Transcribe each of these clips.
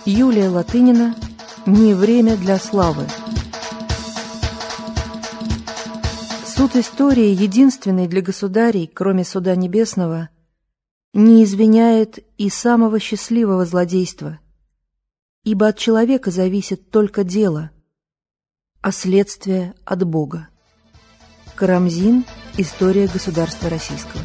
Юлия Латынина «Не время для славы». Суд истории, единственный для государей, кроме суда небесного, не извиняет и самого счастливого злодейства, ибо от человека зависит только дело, а следствие от Бога. Карамзин. История государства российского.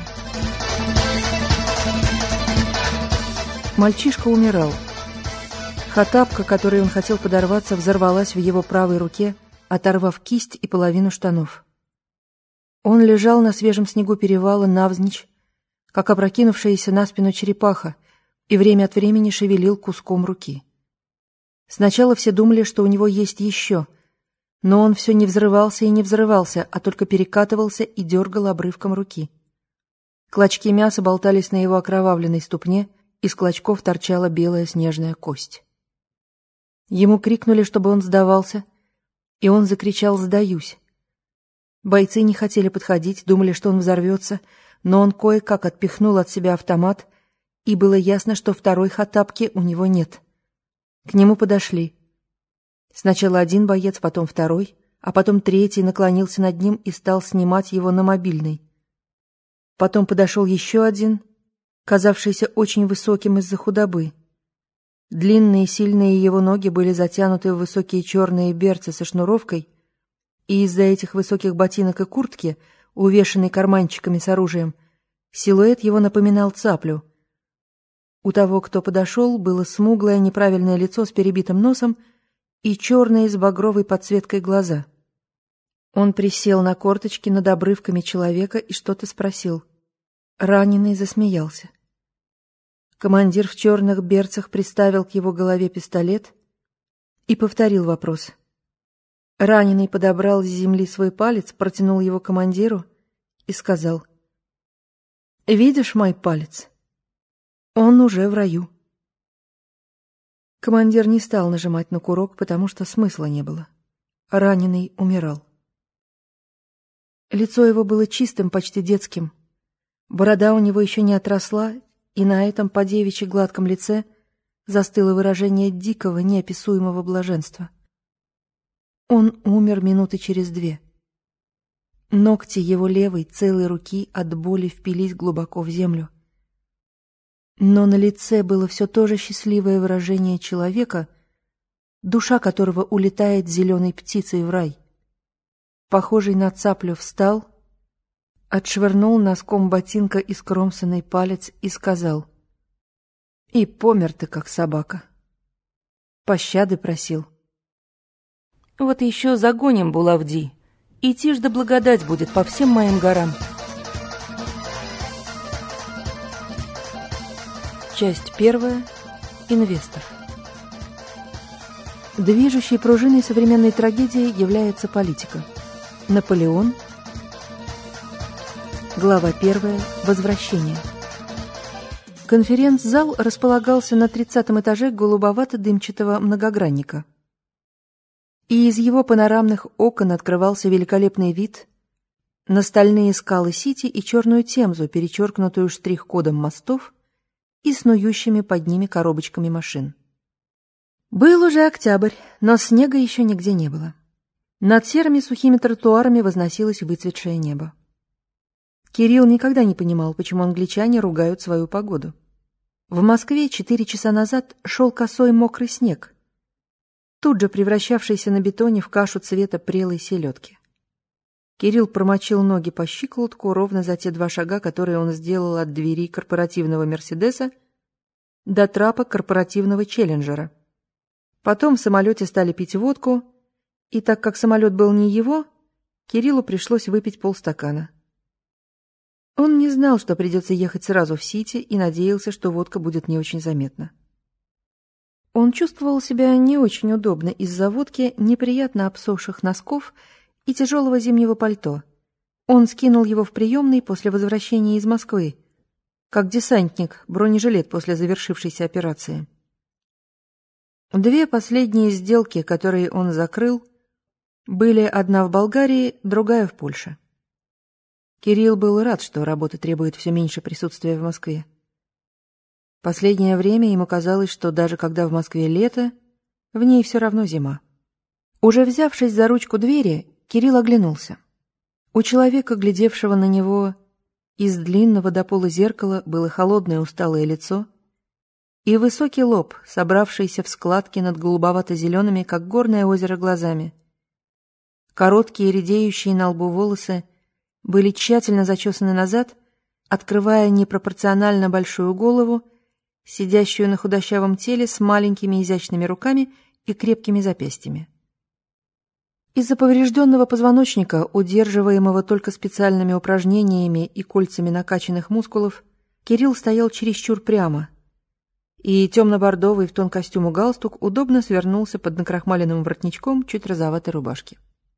Мальчишка умирал. Хатапка, которой он хотел подорваться, взорвалась в его правой руке, оторвав кисть и половину штанов. Он лежал на свежем снегу перевала навзничь, как опрокинувшаяся на спину черепаха, и время от времени шевелил куском руки. Сначала все думали, что у него есть еще, но он все не взрывался и не взрывался, а только перекатывался и дергал обрывком руки. Клочки мяса болтались на его окровавленной ступне, из клочков торчала белая снежная кость. Ему крикнули, чтобы он сдавался, и он закричал «Сдаюсь!». Бойцы не хотели подходить, думали, что он взорвется, но он кое-как отпихнул от себя автомат, и было ясно, что второй хатапки у него нет. К нему подошли. Сначала один боец, потом второй, а потом третий наклонился над ним и стал снимать его на мобильный. Потом подошел еще один, казавшийся очень высоким из-за худобы. Длинные сильные его ноги были затянуты в высокие черные берцы со шнуровкой, и из-за этих высоких ботинок и куртки, увешанной карманчиками с оружием, силуэт его напоминал цаплю. У того, кто подошел, было смуглое неправильное лицо с перебитым носом и черные с багровой подсветкой глаза. Он присел на корточки над обрывками человека и что-то спросил. Раненый засмеялся. Командир в черных берцах приставил к его голове пистолет и повторил вопрос. Раненый подобрал с земли свой палец, протянул его командиру и сказал: «Видишь мой палец? Он уже в раю». Командир не стал нажимать на курок, потому что смысла не было. Раненый умирал. Лицо его было чистым, почти детским. Борода у него еще не отросла, и на этом по-девичьи гладком лице застыло выражение дикого, неописуемого блаженства. Он умер минуты через 2. Ногти его левой целой руки от боли впились глубоко в землю. Но на лице было все то же счастливое выражение человека, душа которого улетает зеленой птицей в рай. Похожий на цаплю встал, отшвырнул носком ботинка искромсанный палец и сказал: «И помер ты, как собака». Пощады просил. «Вот еще загоним Булавди, и тишь да благодать будет по всем моим горам». Часть 1. Инвестор. Движущей пружиной современной трагедии является политика. Наполеон. Глава 1. Возвращение. Конференц-зал располагался на 30-м этаже голубовато-дымчатого многогранника. И из его панорамных окон открывался великолепный вид на стальные скалы Сити и черную Темзу, перечеркнутую штрих-кодом мостов и снующими под ними коробочками машин. Был уже октябрь, но снега еще нигде не было. Над серыми сухими тротуарами возносилось выцветшее небо. Кирилл никогда не понимал, почему англичане ругают свою погоду. В Москве 4 часа назад шел косой мокрый снег, тут же превращавшийся на бетоне в кашу цвета прелой селедки. Кирилл промочил ноги по щиколотку ровно за те 2 шага, которые он сделал от двери корпоративного «Мерседеса» до трапа корпоративного «Челленджера». Потом в самолете стали пить водку, и так как самолет был не его, Кириллу пришлось выпить полстакана. Он не знал, что придется ехать сразу в Сити, и надеялся, что водка будет не очень заметна. Он чувствовал себя не очень удобно из-за водки, неприятно обсохших носков и тяжелого зимнего пальто. Он скинул его в приемной после возвращения из Москвы, как десантник бронежилет после завершившейся операции. 2 последние сделки, которые он закрыл, были одна в Болгарии, другая в Польше. Кирилл был рад, что работа требует все меньше присутствия в Москве. Последнее время ему казалось, что даже когда в Москве лето, в ней все равно зима. Уже взявшись за ручку двери, Кирилл оглянулся. У человека, глядевшего на него из длинного до пола зеркала, было холодное усталое лицо и высокий лоб, собравшийся в складки над голубовато-зелеными, как горное озеро, глазами. Короткие, редеющие на лбу волосы были тщательно зачесаны назад, открывая непропорционально большую голову, сидящую на худощавом теле с маленькими изящными руками и крепкими запястьями. Из-за поврежденного позвоночника, удерживаемого только специальными упражнениями и кольцами накачанных мускулов, Кирилл стоял чересчур прямо, и темно-бордовый в тон костюму галстук удобно свернулся под накрахмаленным воротничком чуть розоватой рубашки.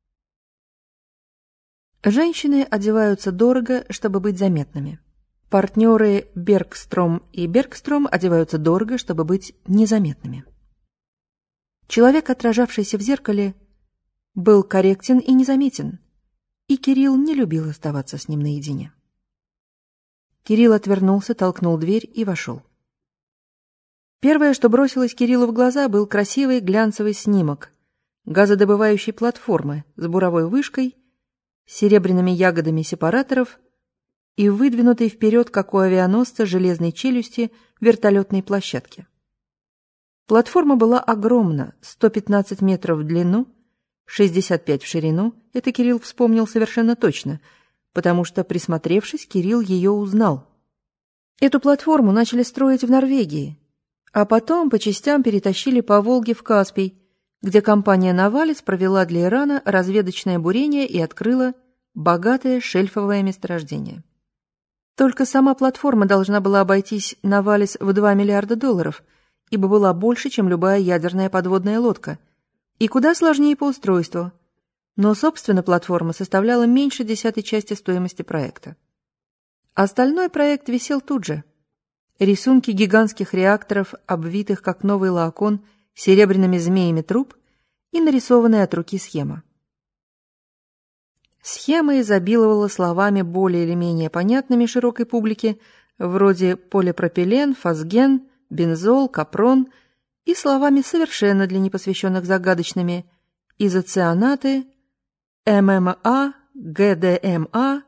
Женщины одеваются дорого, чтобы быть заметными. Партнеры Бергстром и Бергстром одеваются дорого, чтобы быть незаметными. Человек, отражавшийся в зеркале, был корректен и незаметен, и Кирилл не любил оставаться с ним наедине. Кирилл отвернулся, толкнул дверь и вошел. Первое, что бросилось Кириллу в глаза, был красивый глянцевый снимок газодобывающей платформы с буровой вышкой, серебряными ягодами сепараторов и выдвинутой вперед, как у авианосца, железной челюсти вертолетной площадки. Платформа была огромна, 115 метров в длину, 65 в ширину, это Кирилл вспомнил совершенно точно, потому что, присмотревшись, Кирилл ее узнал. Эту платформу начали строить в Норвегии, а потом по частям перетащили по Волге в Каспий, где компания «Новалис» провела для Ирана разведочное бурение и открыла богатое шельфовое месторождение. Только сама платформа должна была обойтись «Новалис» в $2 миллиарда, ибо была больше, чем любая ядерная подводная лодка, и куда сложнее по устройству. Но, собственно, платформа составляла меньше 10-й части стоимости проекта. Остальной проект висел тут же. Рисунки гигантских реакторов, обвитых, как новый лаокон, серебряными змеями труб, и нарисованная от руки схема. Схема изобиловала словами более или менее понятными широкой публике, вроде полипропилен, фосген, бензол, капрон, и словами совершенно для непосвященных загадочными изоцианаты, ММА, ГДМА.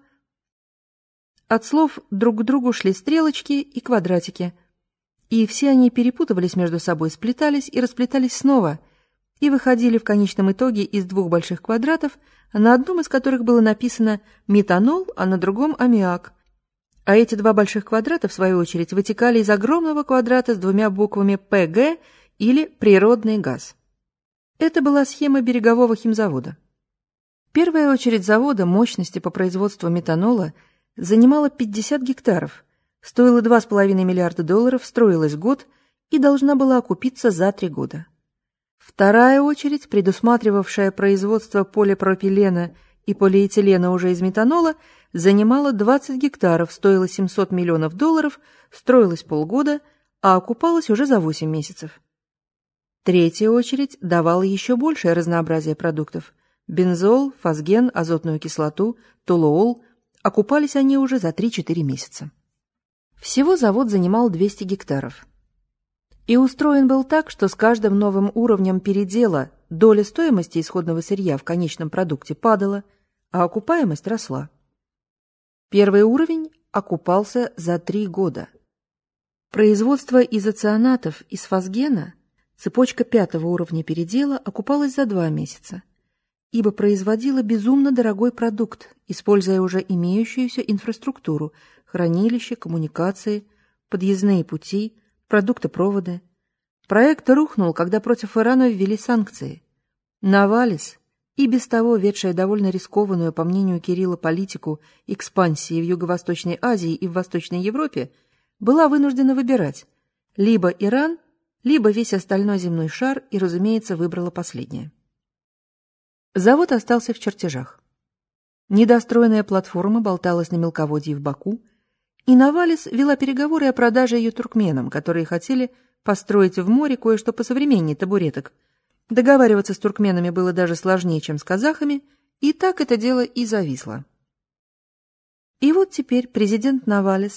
От слов друг к другу шли стрелочки и квадратики, и все они перепутывались между собой, сплетались и расплетались снова, и выходили в конечном итоге из двух больших квадратов, на одном из которых было написано метанол, а на другом аммиак. А эти два больших квадрата, в свою очередь, вытекали из огромного квадрата с двумя буквами ПГ или природный газ. Это была схема берегового химзавода. Первая очередь завода мощности по производству метанола занимала 50 гектаров, стоила $2,5 миллиарда, строилась год и должна была окупиться за 3 года. Вторая очередь, предусматривавшая производство полипропилена и полиэтилена уже из метанола, занимала 20 гектаров, стоила $700 миллионов, строилась полгода, а окупалась уже за 8 месяцев. Третья очередь давала еще большее разнообразие продуктов. Бензол, фосген, азотную кислоту, толуол. Окупались они уже за 3-4 месяца. Всего завод занимал 200 гектаров. И устроен был так, что с каждым новым уровнем передела доля стоимости исходного сырья в конечном продукте падала, а окупаемость росла. Первый уровень окупался за 3 года. Производство изоцианатов из фосгена, цепочка 5-го уровня передела, окупалась за 2 месяца, ибо производила безумно дорогой продукт, используя уже имеющуюся инфраструктуру, хранилища, коммуникации, подъездные пути, продуктопроводы. Проект рухнул, когда против Ирана ввели санкции. Новалис, и без того ведшая довольно рискованную, по мнению Кирилла, политику экспансии в Юго-Восточной Азии и в Восточной Европе, была вынуждена выбирать либо Иран, либо весь остальной земной шар, и, разумеется, выбрала последнее. Завод остался в чертежах. Недостроенная платформа болталась на мелководье в Баку, и Новалис вела переговоры о продаже ее туркменам, которые хотели построить в море кое-что посовременнее табуреток. Договариваться с туркменами было даже сложнее, чем с казахами, и так это дело и зависло. И вот теперь президент Новалис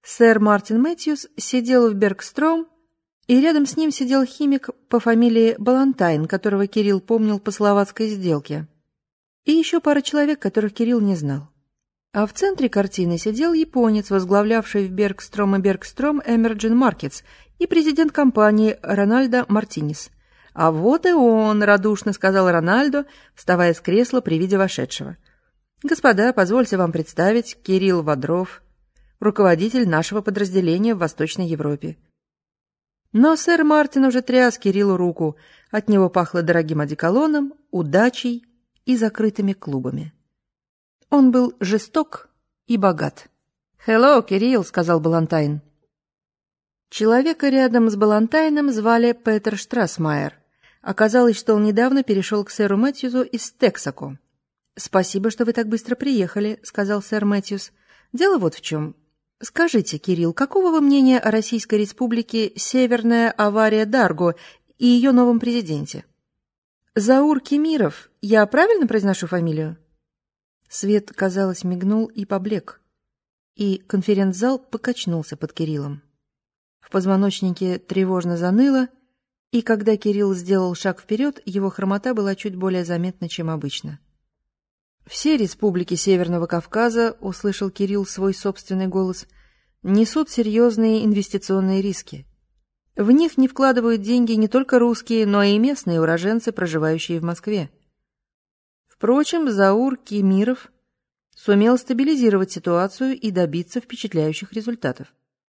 Сэр Мартин Мэтьюс сидел в Бергстром, и рядом с ним сидел химик по фамилии Балантайн, которого Кирилл помнил по словацкой сделке, и еще пара человек, которых Кирилл не знал. А в центре картины сидел японец, возглавлявший в Бергстром и Бергстром Emerging Markets, и президент компании Рональдо Мартинес. «А вот и он», — радушно сказал Рональдо, вставая с кресла при виде вошедшего. «Господа, позвольте вам представить Кирилл Водров, руководитель нашего подразделения в Восточной Европе». Но сэр Мартин уже тряс Кириллу руку, от него пахло дорогим одеколоном, удачей и закрытыми клубами. Он был жесток и богат. «Hello, Кирилл», — сказал Балантайн. Человека рядом с Балантайном звали Петер Штрасмайер. Оказалось, что он недавно перешел к сэру Мэтьюсу из Тексако. «Спасибо, что вы так быстро приехали», — сказал сэр Мэтьюс. «Дело вот в чем. Скажите, Кирилл, какого вы мнения о Российской Республике Северная Авария-Дарго и ее новом президенте? Заур Кемиров, я правильно произношу фамилию?» Свет, казалось, мигнул и поблек, и конференц-зал покачнулся под Кириллом. В позвоночнике тревожно заныло, и когда Кирилл сделал шаг вперед, его хромота была чуть более заметна, чем обычно. «Все республики Северного Кавказа», — услышал Кирилл свой собственный голос, — «несут серьезные инвестиционные риски. В них не вкладывают деньги не только русские, но и местные уроженцы, проживающие в Москве. Впрочем, Заур Кемиров сумел стабилизировать ситуацию и добиться впечатляющих результатов».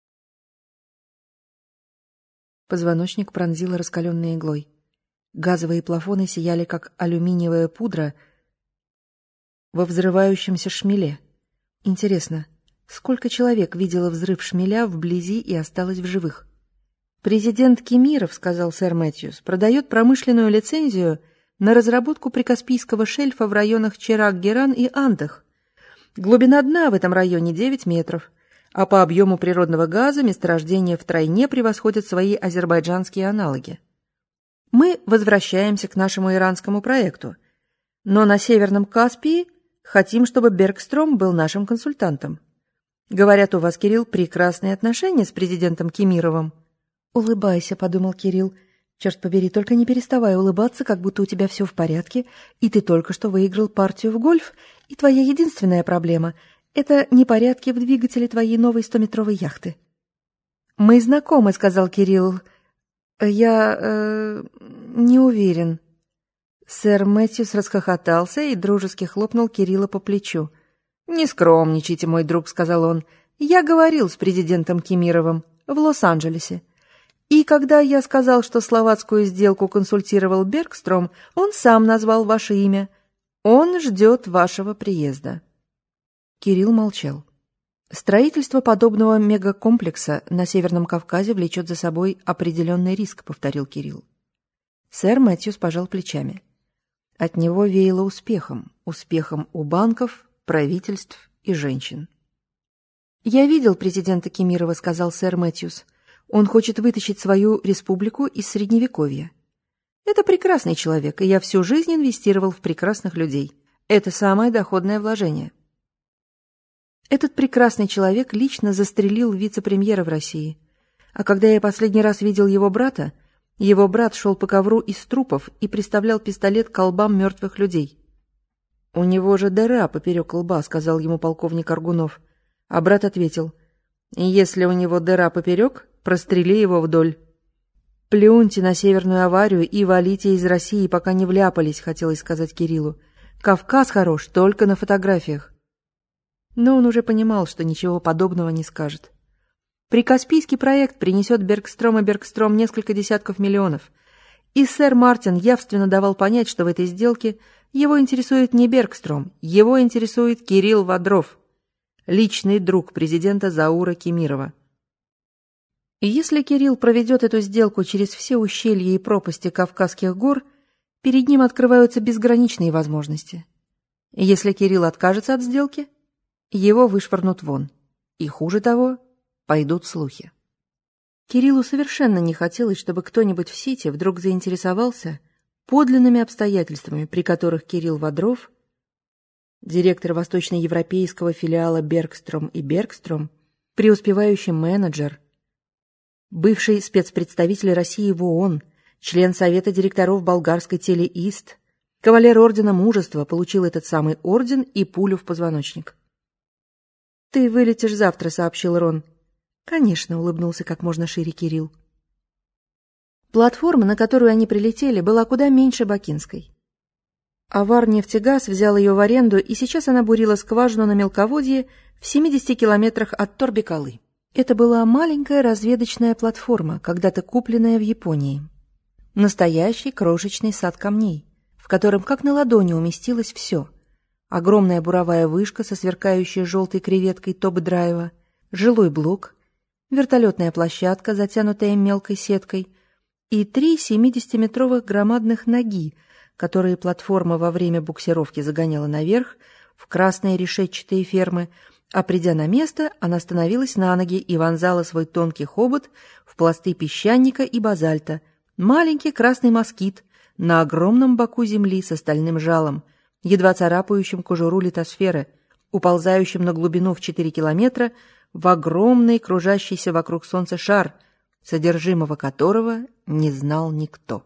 Позвоночник пронзило раскаленной иглой. Газовые плафоны сияли, как алюминиевая пудра во взрывающемся шмеле. Интересно, сколько человек видело взрыв шмеля вблизи и осталось в живых? «Президент Кемиров, — сказал сэр Мэтьюс, — продает промышленную лицензию на разработку прикаспийского шельфа в районах Чирак-Геран и Андах. Глубина дна в этом районе 9 метров, а по объему природного газа месторождения втройне превосходят свои азербайджанские аналоги. Мы возвращаемся к нашему иранскому проекту, но на Северном Каспии хотим, чтобы Бергстром был нашим консультантом. Говорят, у вас, Кирилл, прекрасные отношения с президентом Кемировым». «Улыбайся», — подумал Кирилл. «Черт побери, только не переставай улыбаться, как будто у тебя все в порядке, и ты только что выиграл партию в гольф, и твоя единственная проблема — это непорядки в двигателе твоей новой 100-метровой яхты». «Мы знакомы», — сказал Кирилл. «Я не уверен». Сэр Мэтьюс расхохотался и дружески хлопнул Кирилла по плечу. «Не скромничайте, мой друг», — сказал он. «Я говорил с президентом Кемировым в Лос-Анджелесе. И когда я сказал, что словацкую сделку консультировал Бергстром, он сам назвал ваше имя. Он ждет вашего приезда». Кирилл молчал. «Строительство подобного мегакомплекса на Северном Кавказе влечет за собой определенный риск», — повторил Кирилл. Сэр Мэтьюс пожал плечами. От него веяло успехом у банков, правительств и женщин. «Я видел президента Кемирова», — сказал сэр Мэтьюс. «Он хочет вытащить свою республику из Средневековья. Это прекрасный человек, и я всю жизнь инвестировал в прекрасных людей. Это самое доходное вложение». Этот прекрасный человек лично застрелил вице-премьера в России. А когда я последний раз видел его брата, его брат шел по ковру из трупов и приставлял пистолет к колбам мертвых людей. «У него же дыра поперек лба», — сказал ему полковник Аргунов. А брат ответил: «Если у него дыра поперек, прострели его вдоль». «Плюньте на Северную Аварию и валите из России, пока не вляпались», — хотелось сказать Кириллу. «Кавказ хорош только на фотографиях». Но он уже понимал, что ничего подобного не скажет. Прикаспийский проект принесет Бергстром и Бергстром несколько десятков миллионов. И сэр Мартин явственно давал понять, что в этой сделке его интересует не Бергстром, его интересует Кирилл Водров, личный друг президента Заура Кемирова. И если Кирилл проведет эту сделку через все ущелья и пропасти Кавказских гор, перед ним открываются безграничные возможности. И если Кирилл откажется от сделки, его вышвырнут вон. И хуже того, пойдут слухи. Кириллу совершенно не хотелось, чтобы кто-нибудь в Сити вдруг заинтересовался подлинными обстоятельствами, при которых Кирилл Водров, директор восточноевропейского филиала Бергстром и Бергстром, преуспевающий менеджер, бывший спецпредставитель России в ООН, член Совета директоров болгарской Телеист, кавалер Ордена Мужества, получил этот самый орден и пулю в позвоночник. «Ты вылетишь завтра», — сообщил Рон. «Конечно», — улыбнулся как можно шире Кирилл. Платформа, на которую они прилетели, была куда меньше бакинской. Аварнефтегаз взял ее в аренду, и сейчас она бурила скважину на мелководье в 70 километрах от Торбекалы. Это была маленькая разведочная платформа, когда-то купленная в Японии. Настоящий крошечный сад камней, в котором как на ладони уместилось все. Огромная буровая вышка со сверкающей желтой креветкой топ-драйва, жилой блок, вертолетная площадка, затянутая мелкой сеткой, и 3 70-метровых громадных ноги, которые платформа во время буксировки загоняла наверх в красные решетчатые фермы, а придя на место, она становилась на ноги и вонзала свой тонкий хобот в пласты песчаника и базальта, маленький красный москит на огромном боку земли с стальным жалом, едва царапающим кожуру литосферы, уползающим на глубину в 4 километра в огромный кружащийся вокруг Солнца шар, содержимого которого не знал никто.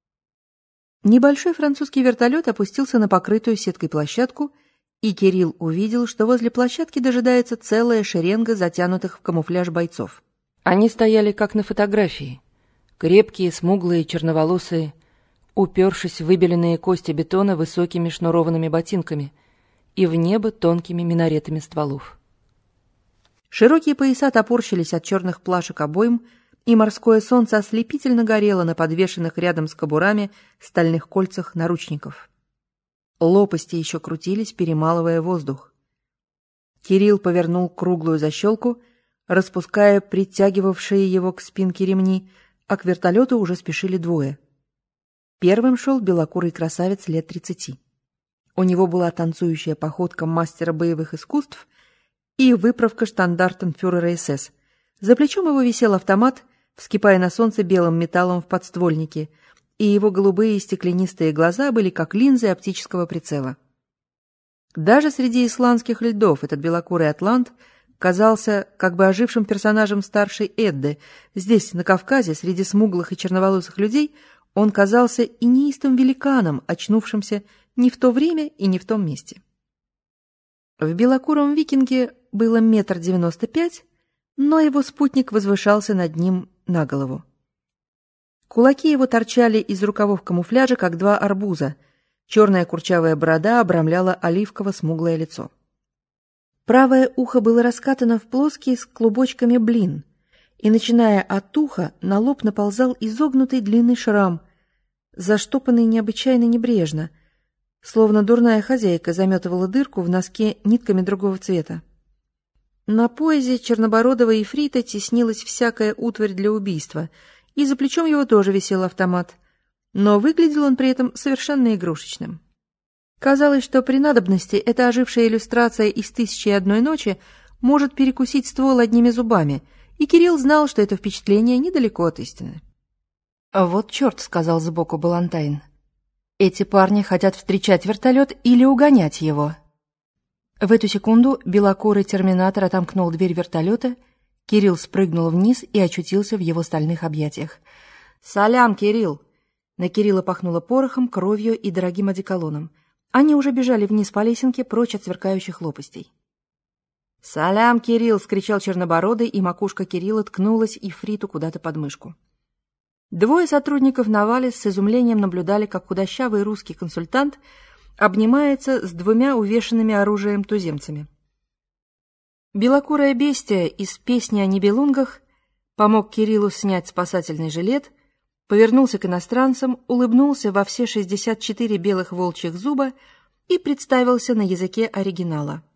Небольшой французский вертолет опустился на покрытую сеткой площадку, и Кирилл увидел, что возле площадки дожидается целая шеренга затянутых в камуфляж бойцов. Они стояли как на фотографии, крепкие, смуглые, черноволосые, упершись в выбеленные кости бетона высокими шнурованными ботинками и в небо тонкими минаретами стволов. Широкие пояса топорщились от черных плашек обойм, и морское солнце ослепительно горело на подвешенных рядом с кобурами стальных кольцах наручников. Лопасти еще крутились, перемалывая воздух. Кирилл повернул круглую защелку, распуская притягивавшие его к спинке ремни, а к вертолету уже спешили двое. Первым шел белокурый красавец лет 30. У него была танцующая походка мастера боевых искусств и выправка штандартенфюрера СС. За плечом его висел автомат, вскипая на солнце белым металлом в подствольнике, и его голубые стеклянистые глаза были как линзы оптического прицела. Даже среди исландских льдов этот белокурый атлант казался как бы ожившим персонажем старшей Эдды. Здесь, на Кавказе, среди смуглых и черноволосых людей, он казался и неистым великаном, очнувшимся не в то время и не в том месте. В белокуром викинге было 1,95 м, но его спутник возвышался над ним на голову. Кулаки его торчали из рукавов камуфляжа, как 2 арбуза. Черная курчавая борода обрамляла оливково-смуглое лицо. Правое ухо было раскатано в плоский с клубочками блин, и, начиная от уха, на лоб наползал изогнутый длинный шрам, заштопанный необычайно небрежно, словно дурная хозяйка заметывала дырку в носке нитками другого цвета. На поясе чернобородого ифрита теснилась всякая утварь для убийства, и за плечом его тоже висел автомат, но выглядел он при этом совершенно игрушечным. Казалось, что при надобности эта ожившая иллюстрация из «Тысячи и одной ночи» может перекусить ствол одними зубами, и Кирилл знал, что это впечатление недалеко от истины. «А вот черт», — сказал сбоку Балантайн. «Эти парни хотят встречать вертолет или угонять его». В эту секунду белокурый терминатор отомкнул дверь вертолета, Кирилл спрыгнул вниз и очутился в его стальных объятиях. «Салям, Кирилл!» На Кирилла пахнуло порохом, кровью и дорогим одеколоном. Они уже бежали вниз по лесенке, прочь от сверкающих лопастей. «Салям, Кирилл!» — скричал чернобородый, и макушка Кирилла ткнулась ифриту куда-то под мышку. Двое сотрудников Навалис с изумлением наблюдали, как худощавый русский консультант обнимается с 2 увешанными оружием туземцами. Белокурое бестия из «Песни о Нибелунгах» помог Кириллу снять спасательный жилет, повернулся к иностранцам, улыбнулся во все 64 белых волчьих зуба и представился на языке оригинала.